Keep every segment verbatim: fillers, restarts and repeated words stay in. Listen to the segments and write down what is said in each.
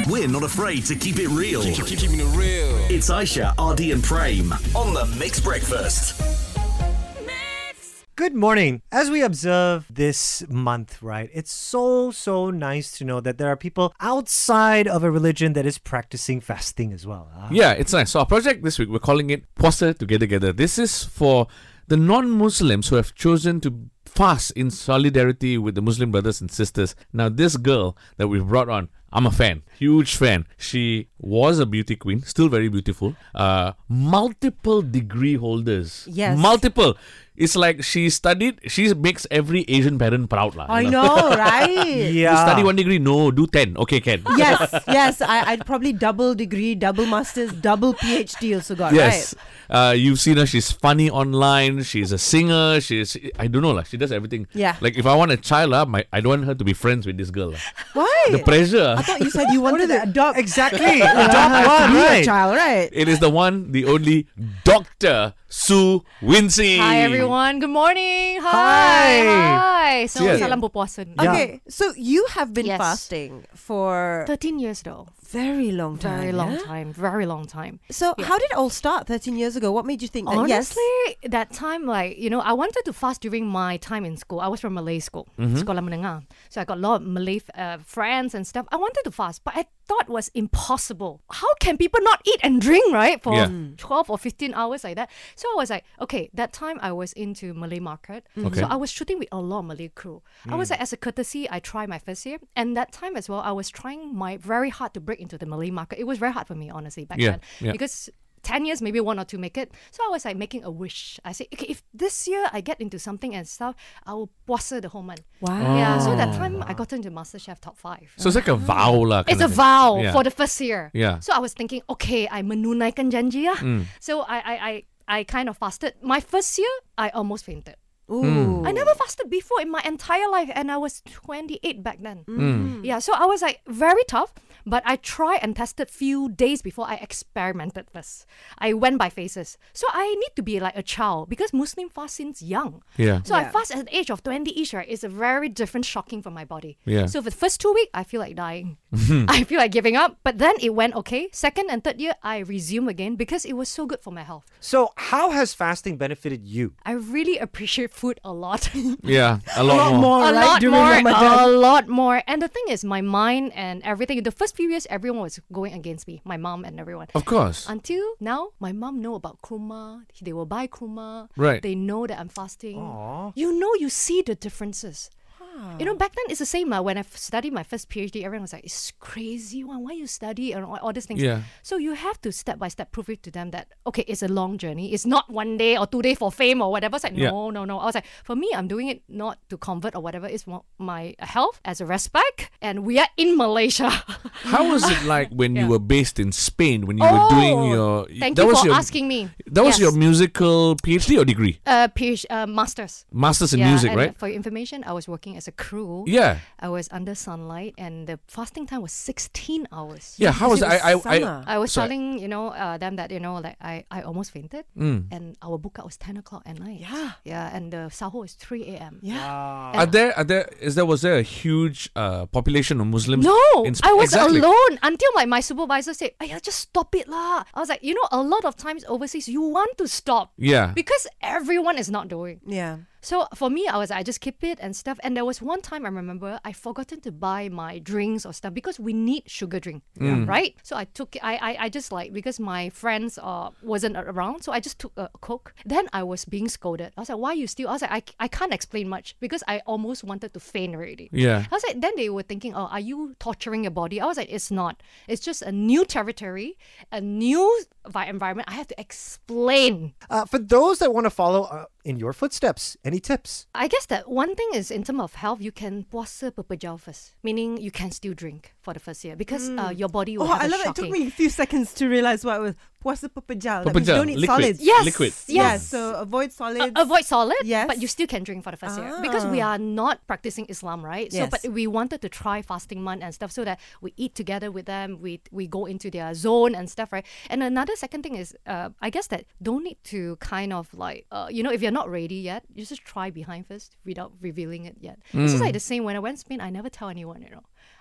We're not afraid to keep it real. Keep, keep, keeping it real. It's Aisha, Ardy and Prem on the Mixed Breakfast. Good morning. As we observe this month, right, it's so, so nice to know that there are people outside of a religion that is practicing fasting as well. Huh? Yeah, it's nice. So our project this week, we're calling it Puasa Together Together. This is for the non-Muslims who have chosen to fast in solidarity with the Muslim brothers and sisters. Now, this girl that we've brought on, I'm a fan, huge fan. She was a beauty queen, still very beautiful. Uh, multiple degree holders. Yes. Multiple. It's like she studied, she makes every Asian parent proud. La, I you know, right? Yeah. You study one degree? No, do ten. Okay, can. Yes, yes. I, I'd probably double degree, double masters, double PhD also got, Yes. right? Uh, you've seen her. She's funny online. She's a singer. She's, I don't know, like, she does everything. Yeah. Like, if I want a child, uh, my, I don't want her to be friends with this girl. La. Why? The pressure. I thought you said you wanted to adopt. Exactly. uh, Adopt to one, be a right? child, right? It is the one, the only Doctor Sue Wincy. Hi everyone, good morning. Hi. Hi. Hi. So Yeah. salam berpuasa. Yeah. Okay, so you have been Yes. fasting for thirteen years though. very long time. Very long yeah? time. Very long time. So Yeah. how did it all start thirteen years ago? What made you think that Honestly, yes? that time, like, you know, I wanted to fast during my time in school. I was from Malay school, Sekolah Menengah. So I got a lot of Malay uh, friends and stuff. I wanted to fast, but I thought it was impossible. How can people not eat and drink, right? For Yeah. twelve or fifteen hours like that. So I was like, okay, that time I was into Malay market. Okay. So I was shooting with a lot of Malay crew. I was like, as a courtesy, I tried my first year. And that time as well, I was trying my very hard to break into the Malay market. It was very hard for me, honestly, back Yeah, then. yeah. Because ten years, maybe one or two make it. So I was like making a wish. I said, okay, if this year I get into something and stuff, I will puasa the whole month. Wow. Yeah, so that time I got into MasterChef Top five. So it's like a vow. La, kind It's a of thing. vow Yeah. for the first year. Yeah. So I was thinking, okay, I menunaikan janji lah. Mm. So I, I, I, I kind of fasted. My first year, I almost fainted. Ooh. I never fasted before in my entire life, and I was twenty-eight back then. Mm. Yeah, so I was like very tough, but I tried and tested few days before I experimented this. I went by phases. So I need to be like a child because Muslim fast since young. Yeah. So I Yeah. fast at the age of twenty-ish, right? It's a very different shocking for my body. Yeah. So for the first two weeks, I feel like dying. I feel like giving up. But then it went okay. Second and third year, I resumed again because it was so good for my health. So how has fasting benefited you? I really appreciate food a lot. Yeah, a lot, A lot more, a right? lot during more, Ramadan. a lot more. And the thing is, my mind and everything, the first few years, everyone was going against me, my mom and everyone. Of course. Until now, my mom know about kurma. They will buy kurma. Right. They know that I'm fasting. Aw. You know, you see the differences. You know, back then it's the same. Uh, when I f- studied my first PhD, everyone was like, it's crazy one. Why you study and all, all these things. Yeah. So you have to step by step prove it to them that, okay, it's a long journey. It's not one day or two days for fame or whatever. It's like, Yeah. no, no, no. I was like, for me, I'm doing it not to convert or whatever. It's mo- my health as a respect. And we are in Malaysia. How was it like when you Yeah. were based in Spain, when you were doing your... Thank that you was for your, asking me. That was Yes. your musical PhD or degree? Uh, PhD, uh, masters. Masters in Yeah, music, and right? For your information, I was working as a crew. Yeah. I was under sunlight, and the fasting time was sixteen hours. Yeah, how was Because I? it I, was I, summer. I was Sorry. telling, you know, uh, them that, you know, like I, I almost fainted, Mm. and our book out was ten o'clock at night. Yeah. Yeah, and the sahur is three a.m. Yeah. Are there, are there, is there, was there a huge uh, population of Muslims? No, in Sp- I was exactly. alone until like my supervisor said, "Ayah, just stop it lah." I was like, you know, a lot of times overseas, you want to stop Yeah. because everyone is not doing. Yeah. So for me, I was I just keep it and stuff. And there was one time I remember I forgotten to buy my drinks or stuff because we need sugar drink, Mm. right? So I took I, I I just like because my friends uh wasn't around, so I just took a Coke. Then I was being scolded. I was like, "Why you still?" I was like, I, I can't explain much because I almost wanted to faint already. Yeah. I was like, then they were thinking, "Oh, are you torturing your body?" I was like, "It's not. It's just a new territory, a new vi- environment. I have to explain." Uh, for those that want to follow uh, in your footsteps, any tips? I guess that one thing is in terms of health, you can puasa pepejal first, meaning you can still drink for the first year because uh, your body will Oh, have I a love it. It shocking. took me a few seconds to realize what it was. Puasa pepejal. That means Pepejal, you don't eat liquid. solids. Yes, Liquid. yes. Yes, so avoid solids. Uh, avoid solid, Yes. but you still can drink for the first year because we Ah. are not practicing Islam, right? So, Yes. but we wanted to try fasting month and stuff so that we eat together with them. We we go into their zone and stuff, right? And another second thing is, uh, I guess that don't need to kind of like, uh, you know, if you're not ready yet, you just try behind first without revealing it yet. It's just like the same when I went to Spain. I never tell anyone, you know.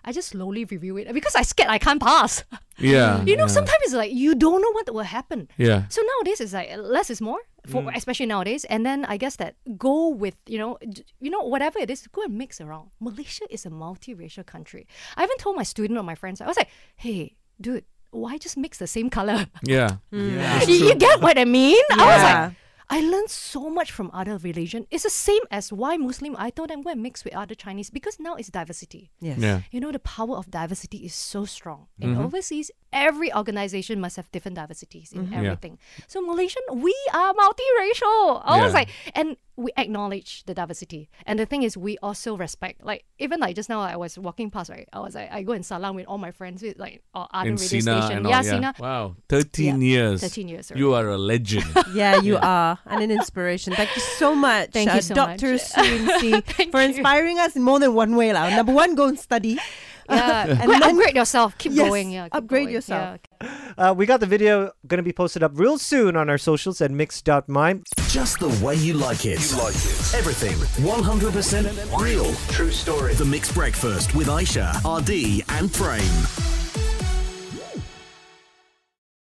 I just slowly review it because I scared I can't pass. Yeah. You know, yeah. sometimes it's like you don't know what will happen. Yeah. So nowadays it's like less is more, for especially nowadays. And then I guess that go with you know, d- you know whatever it is, go and mix around. Malaysia is a multiracial country. I even told my student or my friends, I was like, hey, dude, why just mix the same color? Yeah. Yeah. you, you get what I mean? I was Yeah. like, I learned so much from other religion. It's the same as why Muslim. I told them go and mix with other Chinese because now it's diversity. Yes. Yeah. You know, the power of diversity is so strong. In overseas, every organization must have different diversities in everything. So Malaysian, we are multiracial. I was Yeah. like, and we acknowledge the diversity. And the thing is, we also respect. Like even like just now, I was walking past, right? I was like, I go and salam with all my friends with like or other In radio Sina station. and all, yeah, yeah. Sina. Wow. thirteen Yeah. years. thirteen years You are a legend. Yeah, you are. And an inspiration. Thank you so much, Thank uh, you so Doctor much. Suinsi, Thank for you. inspiring us in more than one way. lah. Number one, go and study. Yeah, And and go and then- upgrade yourself. Keep Yes, going. Yeah, keep upgrade going. yourself. Yeah. Uh, we got the video going to be posted up real soon on our socials at mix dot my. Just the way you like it. You like it. Everything one hundred percent real. True story. The Mixed Breakfast with Aisha, R D, and Frame.